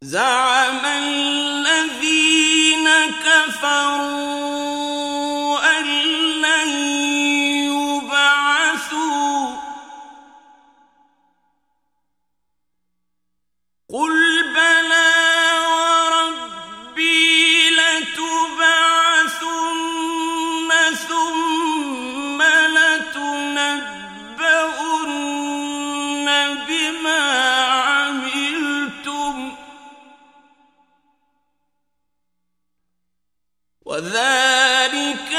زعم الذين كفروا أن لن يبعثوا قل بلى وربي لتبعثن ثم لتنبؤن بما عملتم وذلك